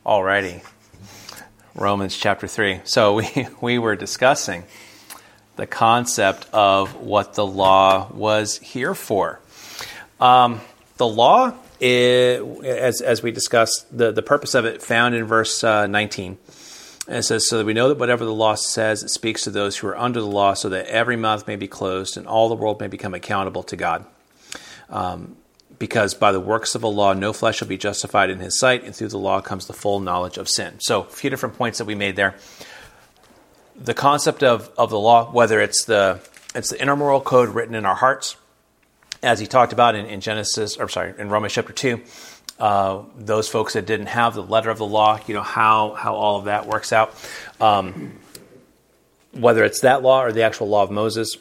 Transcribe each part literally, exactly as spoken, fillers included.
Alrighty. Romans chapter three. So we, we were discussing the concept of what the law was here for. Um, the law, is, as as we discussed, the, the purpose of it found in verse uh, nineteen. And it says, so that we know that whatever the law says, it speaks to those who are under the law, so that every mouth may be closed and all the world may become accountable to God. Um, because by the works of a law, no flesh shall be justified in his sight, and through the law comes the full knowledge of sin. So a few different points that we made there. The concept of, of the law, whether it's the it's the inner moral code written in our hearts, as he talked about in, in Genesis, or sorry, in Romans chapter two, uh, those folks that didn't have the letter of the law, you know, how how all of that works out. Um, whether it's that law or the actual law of Moses,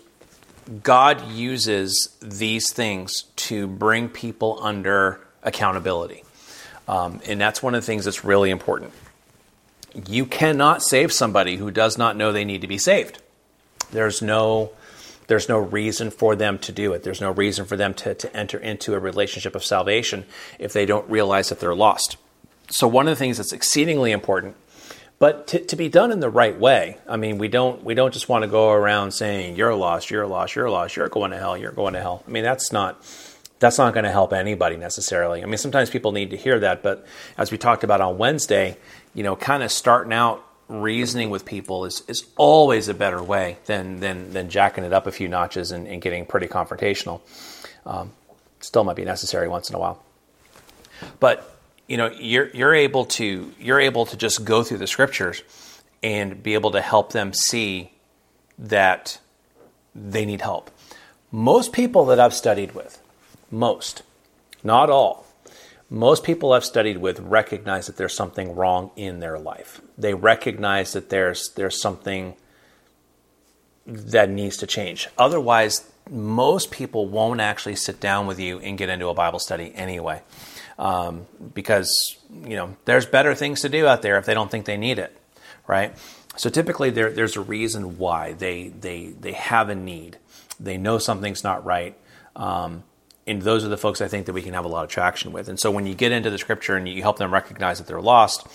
God uses these things to bring people under accountability. Um, and that's one of the things that's really important. You cannot save somebody who does not know they need to be saved. There's no there's no reason for them to do it. There's no reason for them to, to enter into a relationship of salvation if they don't realize that they're lost. So one of the things that's exceedingly important, but to, to be done in the right way. I mean, we don't we don't just want to go around saying, you're lost, you're lost, you're lost, you're going to hell, you're going to hell. I mean, that's not that's not going to help anybody necessarily. I mean, sometimes people need to hear that, but as we talked about on Wednesday, you know, kind of starting out reasoning with people is, is always a better way than than than jacking it up a few notches and, and getting pretty confrontational. Um, still might be necessary once in a while. But you know, you're you're able to you're able to just go through the scriptures and be able to help them see that they need help. Most people that I've studied with, most, not all, most people I've studied with recognize that there's something wrong in their life. They recognize that there's there's something that needs to change. Otherwise, most people won't actually sit down with you and get into a Bible study anyway. Um, because, you know, there's better things to do out there if they don't think they need it, right? So typically there, there's a reason why they, they, they have a need. They know something's not right. Um, and those are the folks I think that we can have a lot of traction with. And so when you get into the scripture and you help them recognize that they're lost,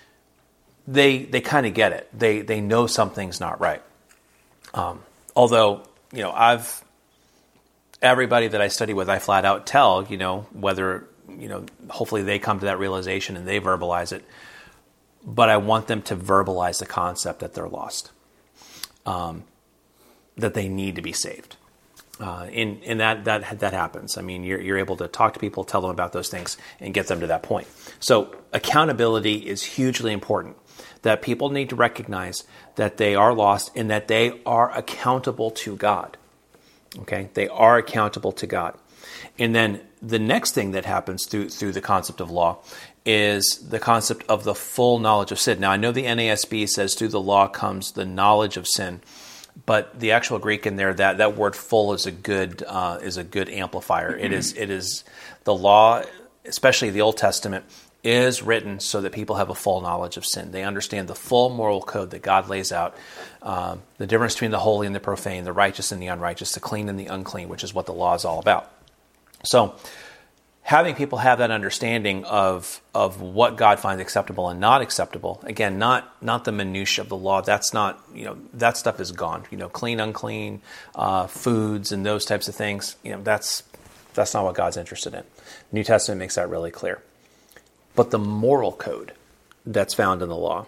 they, they kind of get it. They, they know something's not right. Um, although, you know, I've, everybody that I study with, I flat out tell, you know, whether, you know, hopefully they come to that realization and they verbalize it. But I want them to verbalize the concept that they're lost, um, that they need to be saved. Uh, and and that, that that happens. I mean, you're, you're able to talk to people, tell them about those things, and get them to that point. So accountability is hugely important, that people need to recognize that they are lost and that they are accountable to God. Okay? They are accountable to God. And then the next thing that happens through through the concept of law is the concept of the full knowledge of sin. Now, I know the N A S B says through the law comes the knowledge of sin, but the actual Greek in there, that, that word "full" is a good uh, is a good amplifier. Mm-hmm. It is it is the law, especially the Old Testament, is written so that people have a full knowledge of sin. They understand the full moral code that God lays out, um, the difference between the holy and the profane, the righteous and the unrighteous, the clean and the unclean, which is what the law is all about. So having people have that understanding of of what God finds acceptable and not acceptable, again, not not the minutia of the law. That's not, you know, that stuff is gone. You know, clean, unclean, uh, foods and those types of things. You know, that's that's not what God's interested in. New Testament makes that really clear. But the moral code that's found in the law,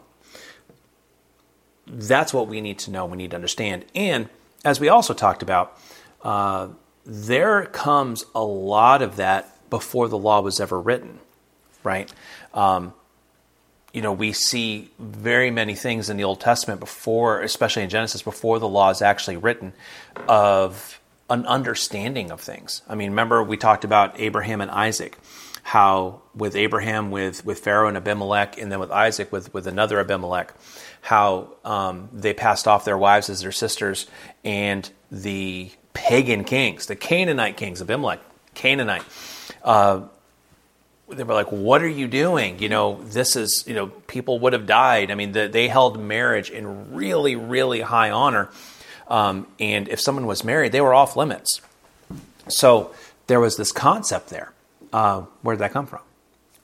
that's what we need to know. We need to understand. And as we also talked about, uh, there comes a lot of that before the law was ever written, right? Um, you know, we see very many things in the Old Testament before, especially in Genesis, before the law is actually written, of an understanding of things. I mean, remember we talked about Abraham and Isaac, how with Abraham, with, with Pharaoh and Abimelech, and then with Isaac, with, with another Abimelech, how um, they passed off their wives as their sisters, and the pagan kings, the Canaanite kings, Abimelech, Canaanite, uh, they were like, what are you doing? You know, this is, you know, people would have died. I mean, the, they held marriage in really, really high honor. Um, and if someone was married, they were off limits. So there was this concept there. Uh, where did that come from?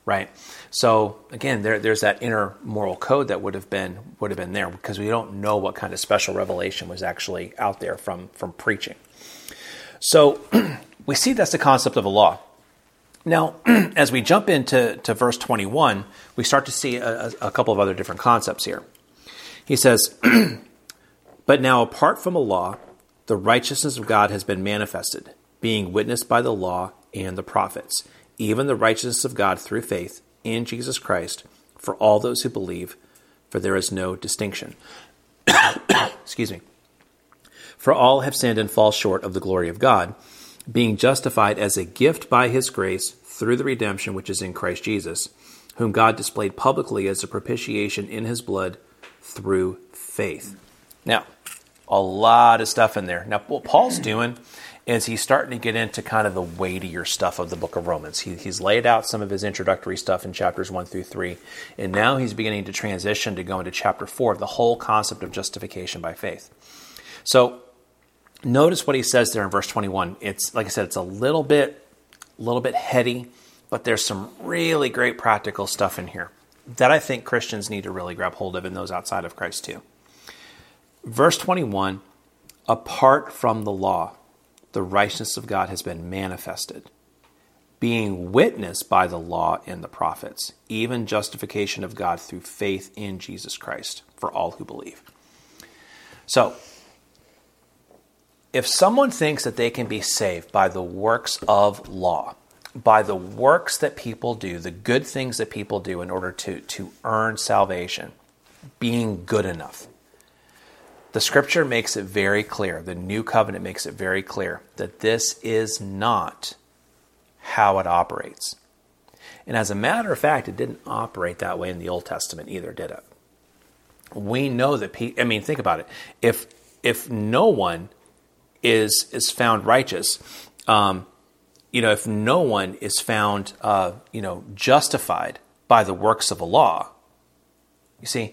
right? So again, there, there's that inner moral code that would have been would have been there, because we don't know what kind of special revelation was actually out there from, from preaching. So we see that's the concept of a law. Now, as we jump into to verse twenty-one, we start to see a, a couple of other different concepts here. He says, "But now apart from a law, the righteousness of God has been manifested, being witnessed by the law and the prophets, even the righteousness of God through faith in Jesus Christ for all those who believe, for there is no distinction." Excuse me. "For all have sinned and fall short of the glory of God, being justified as a gift by his grace through the redemption which is in Christ Jesus, whom God displayed publicly as a propitiation in his blood through faith." Now, a lot of stuff in there. Now, what Paul's doing is he's starting to get into kind of the weightier stuff of the book of Romans. He, he's laid out some of his introductory stuff in chapters one through three, and now he's beginning to transition to go into chapter four, the whole concept of justification by faith. So, notice what he says there in verse twenty-one. It's, like I said, it's a little bit, a little bit heady, but there's some really great practical stuff in here that I think Christians need to really grab hold of, and those outside of Christ too. Verse twenty-one, "Apart from the law, the righteousness of God has been manifested, being witnessed by the law and the prophets, even justification of God through faith in Jesus Christ for all who believe." So, if someone thinks that they can be saved by the works of law, by the works that people do, the good things that people do in order to, to earn salvation, being good enough, the scripture makes it very clear, the new covenant makes it very clear, that this is not how it operates. And as a matter of fact, it didn't operate that way in the Old Testament either, did it? We know that, pe- I mean, think about it. If if no one is is found righteous, um, you know, if no one is found, uh, you know, justified by the works of a law, you see,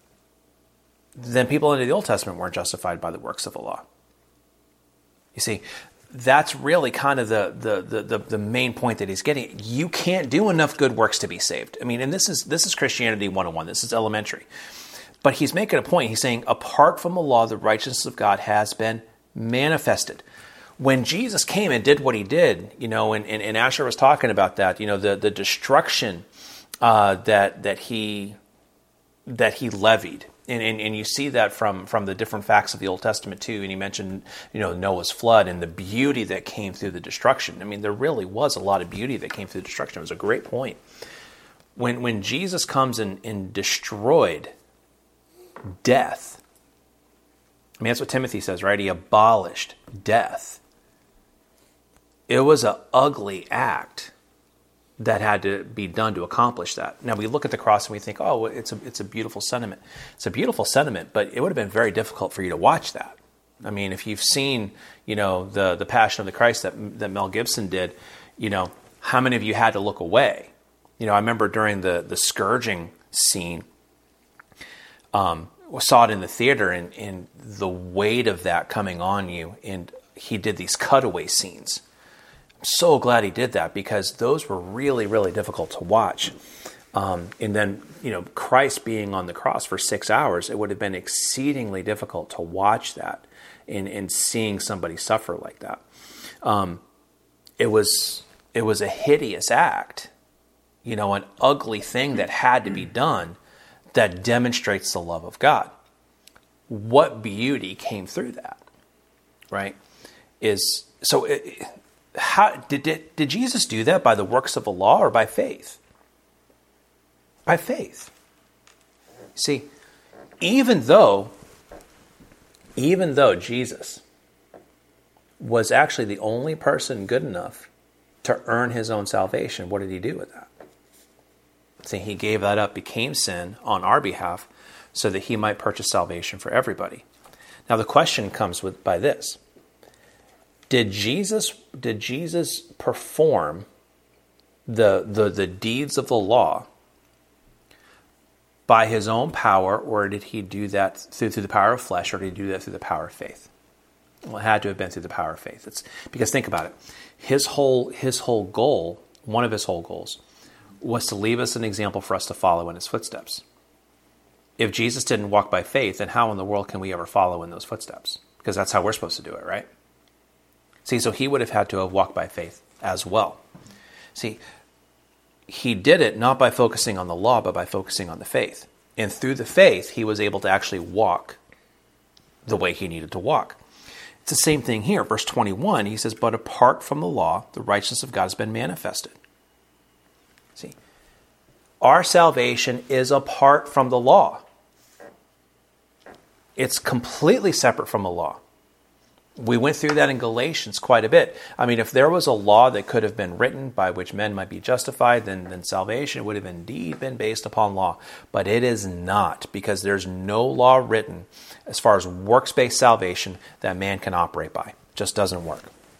then people under the Old Testament weren't justified by the works of a law. You see, that's really kind of the, the the the the main point that he's getting. You can't do enough good works to be saved. I mean, and this is this is Christianity one oh one. This is elementary. But he's making a point. He's saying, apart from the law, the righteousness of God has been manifested. When Jesus came and did what he did, you know, and, and, and Asher was talking about that, you know, the, the destruction uh, that that he that he levied. And, and and you see that from, from the different facts of the Old Testament too. And he mentioned, you know, Noah's flood and the beauty that came through the destruction. I mean, there really was a lot of beauty that came through the destruction. It was a great point. When when Jesus comes and, and destroyed death, I mean, that's what Timothy says, right? He abolished death. It was an ugly act that had to be done to accomplish that. Now we look at the cross and we think, oh, it's a it's a beautiful sentiment. It's a beautiful sentiment, but it would have been very difficult for you to watch that. I mean, if you've seen, you know, the the Passion of the Christ that that Mel Gibson did, you know, how many of you had to look away? You know, I remember during the the scourging scene, um, saw it in the theater, and, and the weight of that coming on you, and he did these cutaway scenes. So glad he did that, because those were really, really difficult to watch. Um, and then, you know, Christ being on the cross for six hours, it would have been exceedingly difficult to watch that and, and seeing somebody suffer like that. Um, it was it was a hideous act, you know, an ugly thing that had to be done that demonstrates the love of God. What beauty came through that, right? Is so. It, How did, did did Jesus do that? By the works of a law or by faith? By faith. See, even though, even though Jesus was actually the only person good enough to earn his own salvation, what did he do with that? See, he gave that up, became sin on our behalf, so that he might purchase salvation for everybody. Now the question comes with by this. Did Jesus did Jesus perform the, the the deeds of the law by his own power, or did he do that through, through the power of flesh, or did he do that through the power of faith? Well, it had to have been through the power of faith. It's because think about it. His whole his whole goal, one of his whole goals, was to leave us an example for us to follow in his footsteps. If Jesus didn't walk by faith, then how in the world can we ever follow in those footsteps? Because that's how we're supposed to do it, right? See, so he would have had to have walked by faith as well. See, he did it not by focusing on the law, but by focusing on the faith. And through the faith, he was able to actually walk the way he needed to walk. It's the same thing here. Verse twenty-one, he says, but apart from the law, the righteousness of God has been manifested. See, our salvation is apart from the law. It's completely separate from the law. We went through that in Galatians quite a bit. I mean, if there was a law that could have been written by which men might be justified, then, then salvation would have indeed been based upon law. But it is not, because there's no law written as far as works-based salvation that man can operate by. It just doesn't work.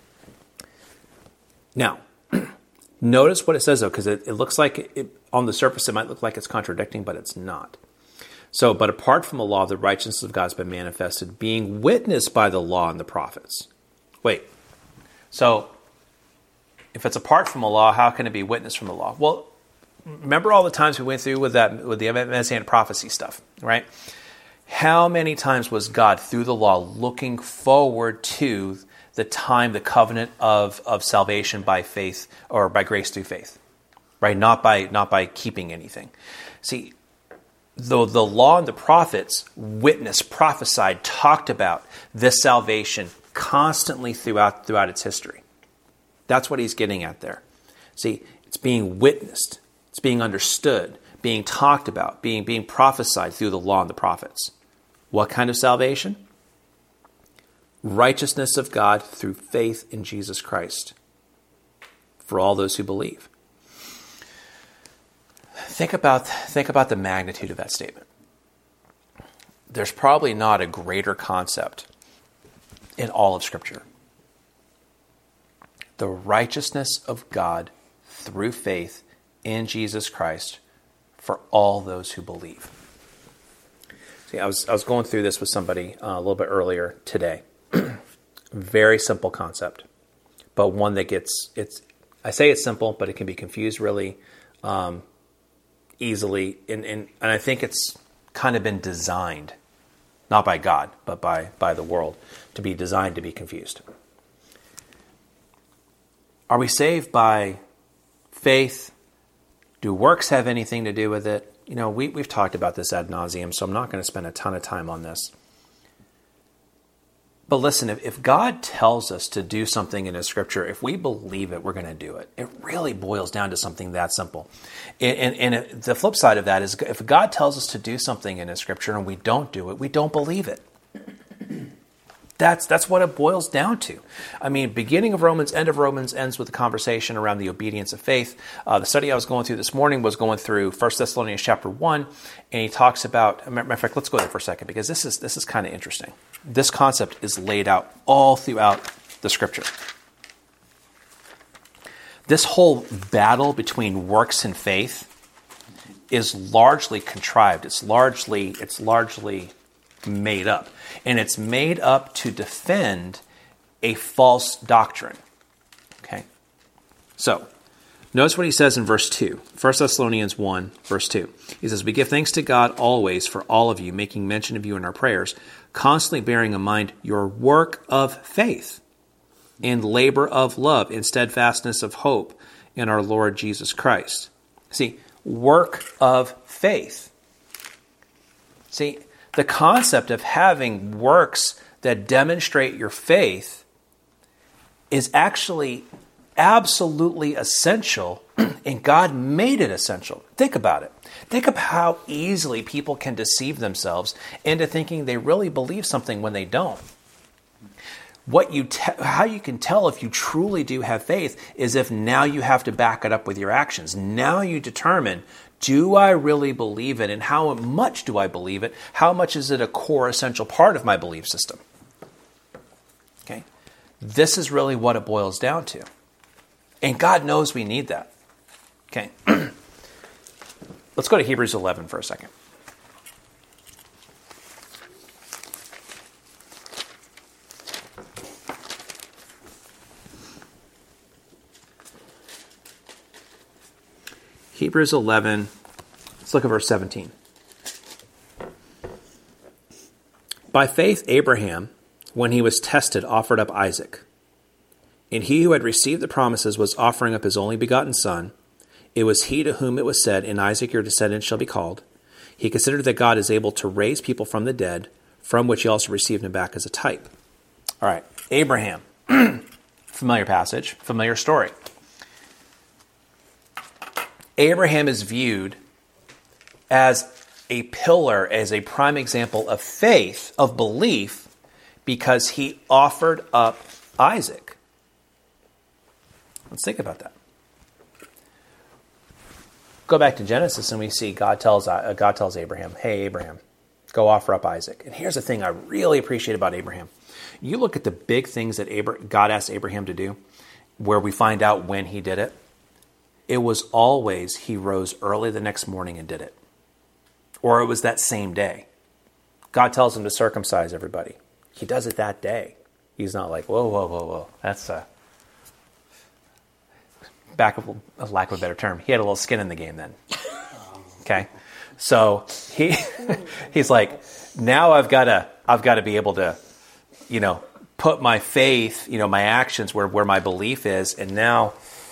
Now, notice what it says, though, because it, it looks like, it, on the surface, it might look like it's contradicting, but it's not. So, but apart from the law, the righteousness of God has been manifested, being witnessed by the law and the prophets. Wait, so if it's apart from the law, how can it be witnessed from the law? Well, remember all the times we went through with that, with the Messianic prophecy stuff, right? How many times was God, through the law, looking forward to the time, the covenant of, of salvation by faith, or by grace through faith, right? Not by, not by keeping anything. See, though the law and the prophets witnessed, prophesied, talked about this salvation constantly throughout throughout its history. That's what he's getting at there. See, it's being witnessed, it's being understood, being talked about, being, being prophesied through the law and the prophets. What kind of salvation? Righteousness of God through faith in Jesus Christ for all those who believe. Think about, think about the magnitude of that statement. There's probably not a greater concept in all of Scripture. The righteousness of God through faith in Jesus Christ for all those who believe. See, I was I was going through this with somebody uh, a little bit earlier today. Very simple concept, but one that gets, it's, I say it's simple, but it can be confused really um, easily. And, and, and I think it's kind of been designed, not by God, but by, by the world, to be designed to be confused. Are we saved by faith? Do works have anything to do with it? You know, we, we've talked about this ad nauseum, so I'm not going to spend a ton of time on this. But listen, if, if God tells us to do something in His Scripture, if we believe it, we're going to do it. It really boils down to something that simple. And, and, and the flip side of that is, if God tells us to do something in His Scripture and we don't do it, we don't believe it. That's that's what it boils down to. I mean, beginning of Romans, end of Romans ends with a conversation around the obedience of faith. Uh, the study I was going through this morning was going through First Thessalonians chapter one, and he talks about, matter of fact, let's go there for a second, because this is this is kind of interesting. This concept is laid out all throughout the Scripture. This whole battle between works and faith is largely contrived. It's largely it's largely made up. And it's made up to defend a false doctrine. Okay? So, notice what he says in verse two. First Thessalonians one, verse two. He says, "We give thanks to God always for all of you, making mention of you in our prayers, constantly bearing in mind your work of faith and labor of love and steadfastness of hope in our Lord Jesus Christ." See, work of faith. See, the concept of having works that demonstrate your faith is actually absolutely essential, and God made it essential. Think about it. Think of how easily people can deceive themselves into thinking they really believe something when they don't. What you te- how you can tell if you truly do have faith is if now you have to back it up with your actions. Now you determine, do I really believe it, and how much do I believe it? How much is it a core essential part of my belief system? Okay, this is really what it boils down to. And God knows we need that. Okay, let's go to Hebrews eleven for a second. Hebrews eleven, let's look at verse seventeen. By faith, Abraham, when he was tested, offered up Isaac. And he who had received the promises was offering up his only begotten son. It was he to whom it was said, in Isaac your descendants shall be called. He considered that God is able to raise people from the dead, from which he also received him back as a type. All right, Abraham. Familiar passage, familiar story. Abraham is viewed as a pillar, as a prime example of faith, of belief, because he offered up Isaac. Let's think about that. Go back to Genesis and we see God tells uh, God tells Abraham, hey, Abraham, go offer up Isaac. And here's the thing I really appreciate about Abraham. You look at the big things that Abra- God asked Abraham to do, where we find out when he did it. It was always he rose early the next morning and did it. Or it was that same day. God tells him to circumcise everybody. He does it that day. He's not like, whoa, whoa, whoa, whoa. That's a, back of a lack of a better term. He had a little skin in the game then. Okay? So he he's like, now I've got to I've got to be able to, you know, put my faith, you know, my actions where, where my belief is, and now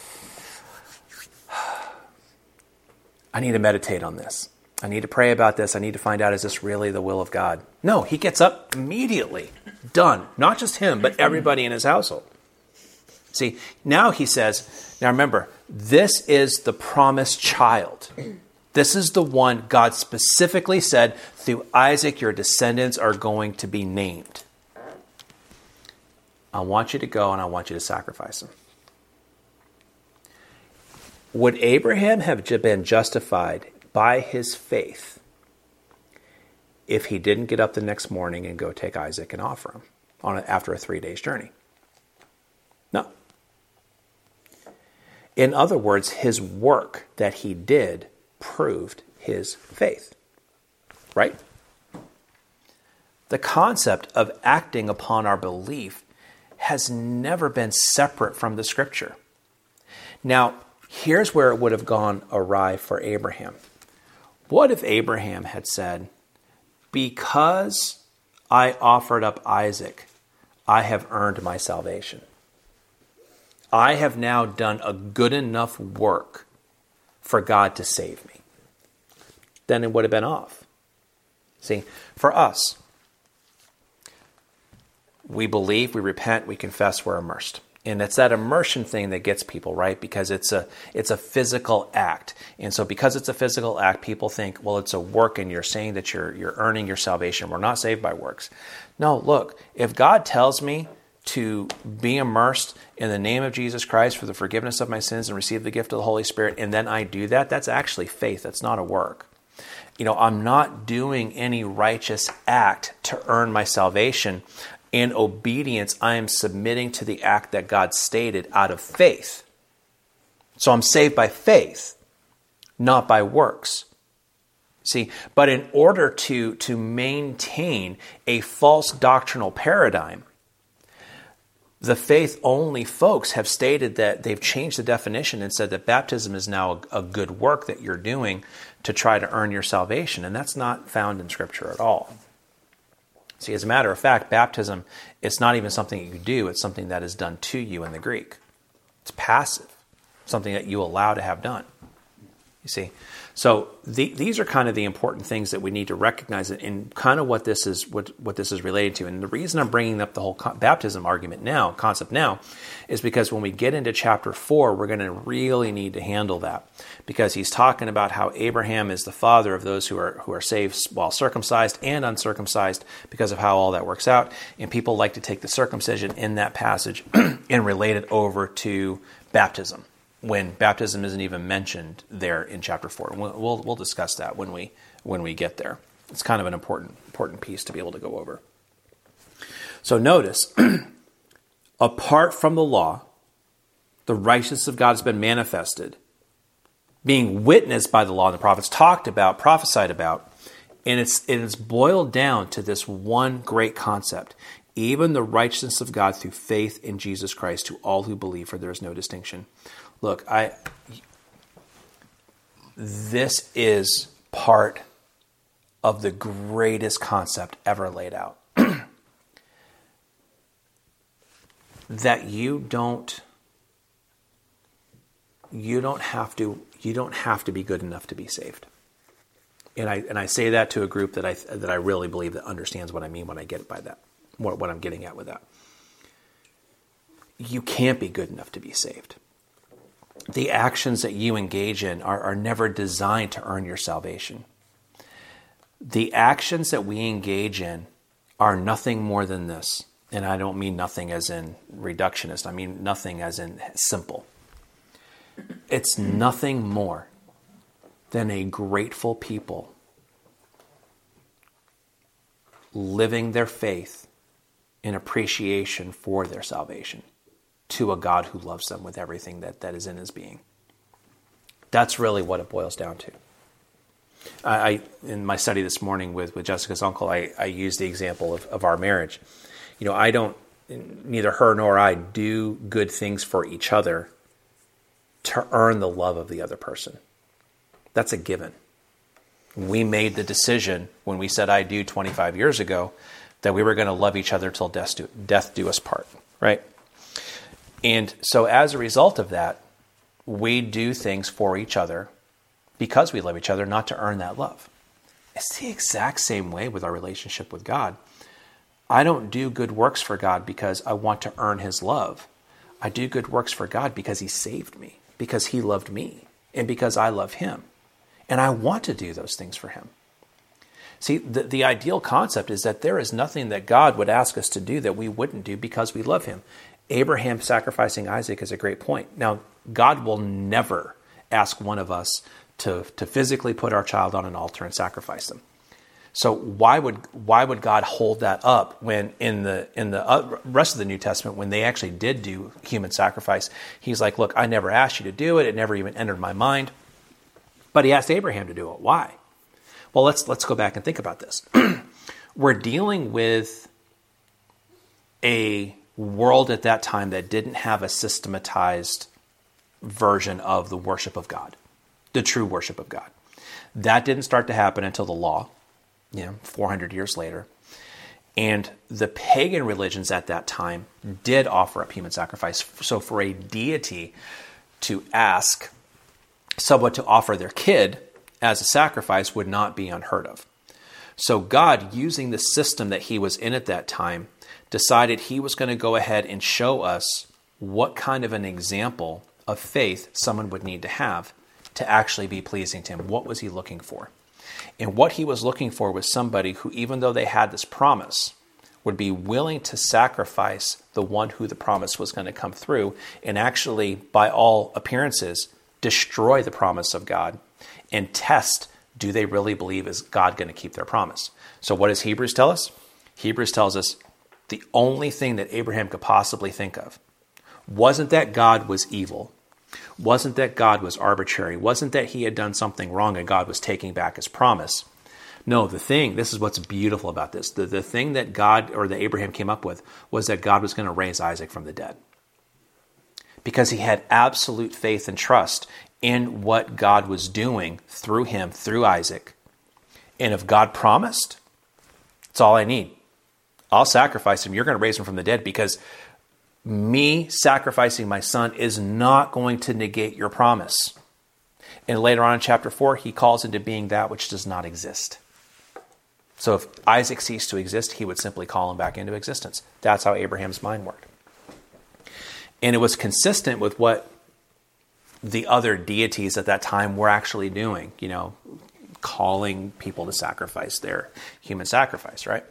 I need to meditate on this. I need to pray about this. I need to find out, is this really the will of God? No, he gets up immediately. Done. Not just him, but everybody in his household. See, now he says, now remember, this is the promised child. This is the one God specifically said, through Isaac your descendants are going to be named. I want you to go and I want you to sacrifice him. Would Abraham have been justified by his faith if he didn't get up the next morning and go take Isaac and offer him on a, after a three days journey? No. In other words, his work that he did proved his faith. Right? The concept of acting upon our belief has never been separate from the Scripture. Now, here's where it would have gone awry for Abraham. What if Abraham had said, because I offered up Isaac, I have earned my salvation. I have now done a good enough work for God to save me. Then it would have been off. See, for us, we believe, we repent, we confess, we're immersed. And it's that immersion thing that gets people, right? Because it's a it's a physical act. And so because it's a physical act, people think, well, it's a work and you're saying that you're you're earning your salvation. We're not saved by works. No, look, if God tells me to be immersed in the name of Jesus Christ for the forgiveness of my sins and receive the gift of the Holy Spirit, and then I do that, that's actually faith. That's not a work. You know, I'm not doing any righteous act to earn my salvation. In obedience, I am submitting to the act that God stated out of faith. So I'm saved by faith, not by works. See, but in order to, to maintain a false doctrinal paradigm, the faith-only folks have stated that they've changed the definition and said that baptism is now a, a good work that you're doing to try to earn your salvation. And that's not found in Scripture at all. See, as a matter of fact, baptism, it's not even something that you do. It's something that is done to you in the Greek. It's passive, something that you allow to have done. You see? So the, these are kind of the important things that we need to recognize and kind of what this is what, what this is related to. And the reason I'm bringing up the whole baptism argument now, concept now, is because when we get into chapter four, we're going to really need to handle that. Because he's talking about how Abraham is the father of those who are who are saved while circumcised and uncircumcised because of how all that works out. And people like to take the circumcision in that passage and relate it over to baptism, when baptism isn't even mentioned there in chapter four. We'll, we'll, we'll discuss that when we when we get there. It's kind of an important important piece to be able to go over. So notice, apart from the law, the righteousness of God has been manifested, being witnessed by the law and the prophets, talked about, prophesied about, and it's it is boiled down to this one great concept. Even the righteousness of God through faith in Jesus Christ to all who believe, for there is no distinction. Look, I this is part of the greatest concept ever laid out. That you don't you don't have to you don't have to be good enough to be saved. And I and I say that to a group that I that I really believe that understands what I mean when I get by that, what, what I'm getting at with that. You can't be good enough to be saved. The actions that you engage in are, are never designed to earn your salvation. The actions that we engage in are nothing more than this. And I don't mean nothing as in reductionist. I mean nothing as in simple. It's nothing more than a grateful people living their faith in appreciation for their salvation to a God who loves them with everything that, that is in his being. That's really what it boils down to. I, I in my study this morning with, with Jessica's uncle, I, I used the example of, of our marriage. You know, I don't, neither her nor I do good things for each other to earn the love of the other person. That's a given. We made the decision when we said I do twenty-five years ago that we were going to love each other till death do, death do us part, right? And so as a result of that, we do things for each other because we love each other, not to earn that love. It's the exact same way with our relationship with God. I don't do good works for God because I want to earn his love. I do good works for God because he saved me, because he loved me, and because I love him. And I want to do those things for him. See, the, the ideal concept is that there is nothing that God would ask us to do that we wouldn't do because we love him. Abraham sacrificing Isaac is a great point. Now, God will never ask one of us to, to physically put our child on an altar and sacrifice them. So why would why would God hold that up when in the in the rest of the New Testament, when they actually did do human sacrifice, he's like, look, I never asked you to do it. It never even entered my mind. But he asked Abraham to do it. Why? Well, let's let's go back and think about this. We're dealing with a world at that time that didn't have a systematized version of the worship of God, the true worship of God. That didn't start to happen until the law, you know, four hundred years later. And the pagan religions at that time did offer up human sacrifice. So for a deity to ask someone to offer their kid as a sacrifice would not be unheard of. So God, using the system that he was in at that time, decided he was going to go ahead and show us what kind of an example of faith someone would need to have to actually be pleasing to him. What was he looking for? And what he was looking for was somebody who, even though they had this promise, would be willing to sacrifice the one who the promise was going to come through and actually, by all appearances, destroy the promise of God and test, do they really believe is God going to keep their promise? So what does Hebrews tell us? Hebrews tells us the only thing that Abraham could possibly think of wasn't that God was evil, wasn't that God was arbitrary, wasn't that he had done something wrong and God was taking back his promise. No, the thing, this is what's beautiful about this, the, the thing that God, or that Abraham came up with, was that God was going to raise Isaac from the dead. Because he had absolute faith and trust in what God was doing through him, through Isaac. And if God promised, it's all I need. I'll sacrifice him. You're going to raise him from the dead, because me sacrificing my son is not going to negate your promise. And later on in chapter four, he calls into being that which does not exist. So if Isaac ceased to exist, he would simply call him back into existence. That's how Abraham's mind worked. And it was consistent with what the other deities at that time were actually doing, you know, calling people to sacrifice their human sacrifice, right?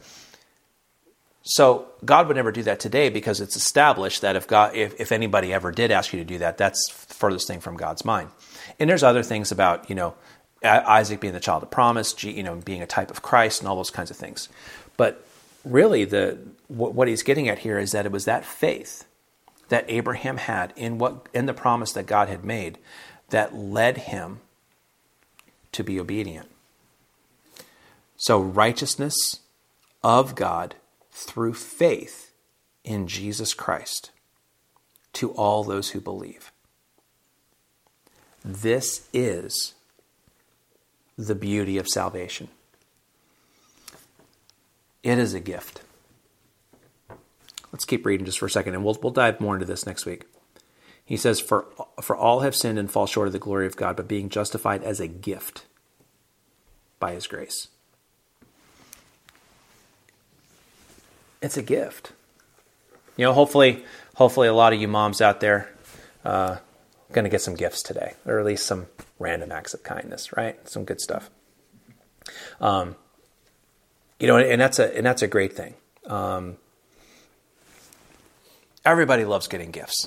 So God would never do that today, because it's established that if God, if, if anybody ever did ask you to do that, that's the furthest thing from God's mind. And there's other things about, you know, Isaac being the child of promise, you know, being a type of Christ and all those kinds of things. But really the what he's getting at here is that it was that faith that Abraham had in what in the promise that God had made that led him to be obedient. So righteousness of God through faith in Jesus Christ to all those who believe. This is the beauty of salvation. It is a gift. Let's keep reading just for a second, and we'll we'll dive more into this next week. He says, for, for all have sinned and fall short of the glory of God, but being justified as a gift by his grace. It's a gift. You know, hopefully, hopefully a lot of you moms out there uh, going to get some gifts today, or at least some random acts of kindness, right? Some good stuff. Um, you know, and that's a and that's a great thing. Um, everybody loves getting gifts.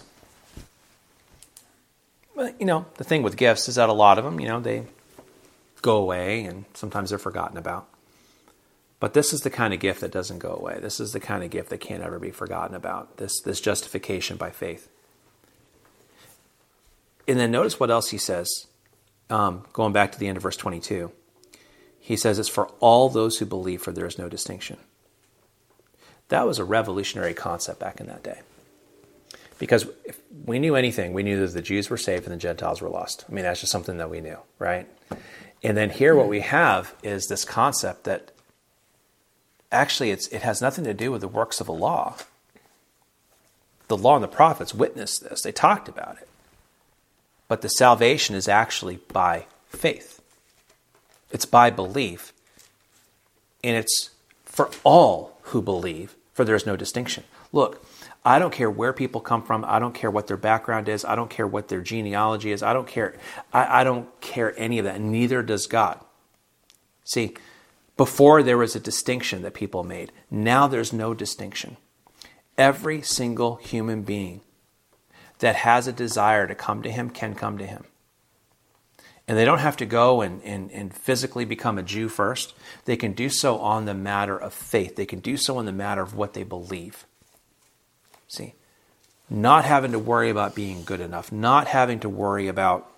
But, you know, the thing with gifts is that a lot of them, you know, they go away and sometimes they're forgotten about. But this is the kind of gift that doesn't go away. This is the kind of gift that can't ever be forgotten about. This, this justification by faith. And then notice what else he says, um, going back to the end of verse twenty-two. He says it's for all those who believe, for there is no distinction. That was a revolutionary concept back in that day. Because if we knew anything, we knew that the Jews were saved and the Gentiles were lost. I mean, that's just something that we knew, right? And then here what we have is this concept that actually it's, it has nothing to do with the works of the law. The law and the prophets witnessed this. They talked about it. But the salvation is actually by faith. It's by belief. And it's for all who believe, for there is no distinction. Look, I don't care where people come from. I don't care what their background is. I don't care what their genealogy is. I don't care. I, I don't care any of that. Neither does God. See, before there was a distinction that people made. Now there's no distinction. Every single human being that has a desire to come to him can come to him. And they don't have to go and, and, and physically become a Jew first. They can do so on the matter of faith. They can do so on the matter of what they believe. See, not having to worry about being good enough, not having to worry about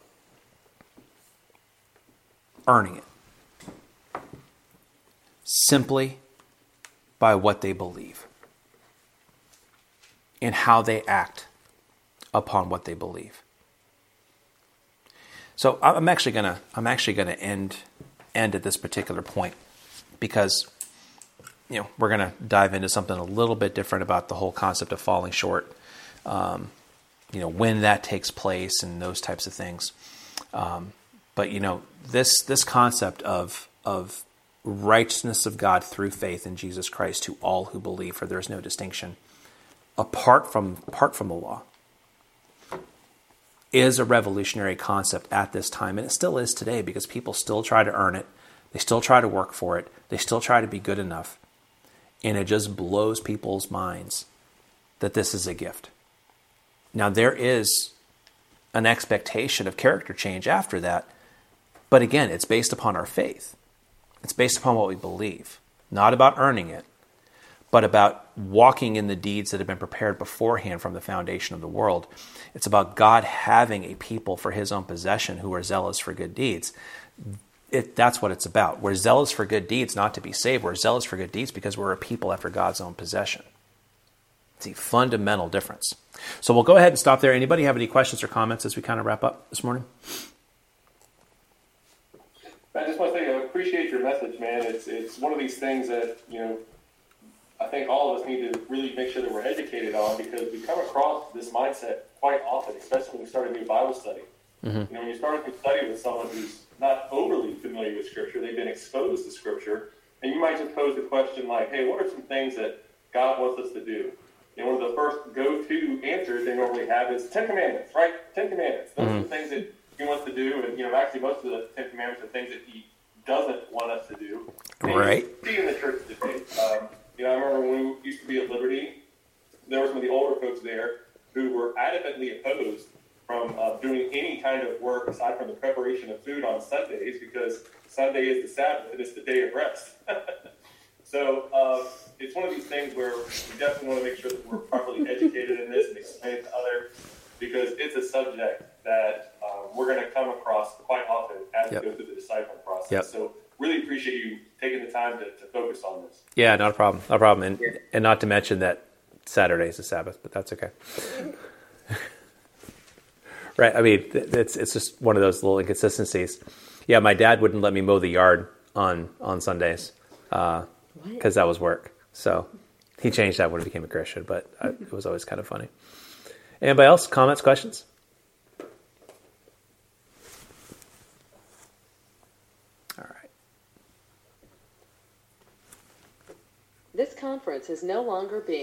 earning it, simply by what they believe and how they act upon what they believe. So I'm actually gonna I'm actually gonna end end at this particular point because, you know, we're going to dive into something a little bit different about the whole concept of falling short, um, you know, when that takes place and those types of things. Um, but, you know, this this concept of of righteousness of God through faith in Jesus Christ to all who believe, for there is no distinction, apart from apart from the law, is a revolutionary concept at this time. And it still is today because people still try to earn it. They still try to work for it. They still try to be good enough. And it just blows people's minds that this is a gift. Now, there is an expectation of character change after that. But again, it's based upon our faith. It's based upon what we believe. Not about earning it, but about walking in the deeds that have been prepared beforehand from the foundation of the world. It's about God having a people for his own possession who are zealous for good deeds. It, that's what it's about. We're zealous for good deeds, not to be saved. We're zealous for good deeds because we're a people after God's own possession. It's a fundamental difference. So we'll go ahead and stop there. Anybody have any questions or comments as we kind of wrap up this morning? I just want to say I appreciate your message, man. It's it's one of these things that, you know, I think all of us need to really make sure that we're educated on, because we come across this mindset quite often, especially when we start a new Bible study. Mm-hmm. You know, when you start a new study with someone who's not overly familiar with Scripture, they've been exposed to Scripture, and you might just pose the question like, hey, what are some things that God wants us to do? And one of the first go-to answers they normally have is Ten Commandments, right? Ten Commandments. Those mm-hmm. are the things that he wants to do, and, you know, actually most of the Ten Commandments are things that he doesn't want us to do. And right. You see in the church today. Um, you know, I remember when we used to be at Liberty, there were some of the older folks there who were adamantly opposed from uh, doing any kind of work aside from the preparation of food on Sundays, because Sunday is the Sabbath and it's the day of rest. So uh, it's one of these things where we definitely want to make sure that we're properly educated in this and explain it to others, because it's a subject that um, we're going to come across quite often as yep. we go through the discipling process. Yep. So really appreciate you taking the time to, to focus on this. Yeah, not a problem. Not a problem. And, yeah. and not to mention that Saturday is the Sabbath, but that's okay. Right. I mean, it's it's just one of those little inconsistencies. Yeah, my dad wouldn't let me mow the yard on, on Sundays because uh, that was work. So he changed that when he became a Christian, but I, it was always kind of funny. Anybody else? Comments, questions? All right. This conference is no longer being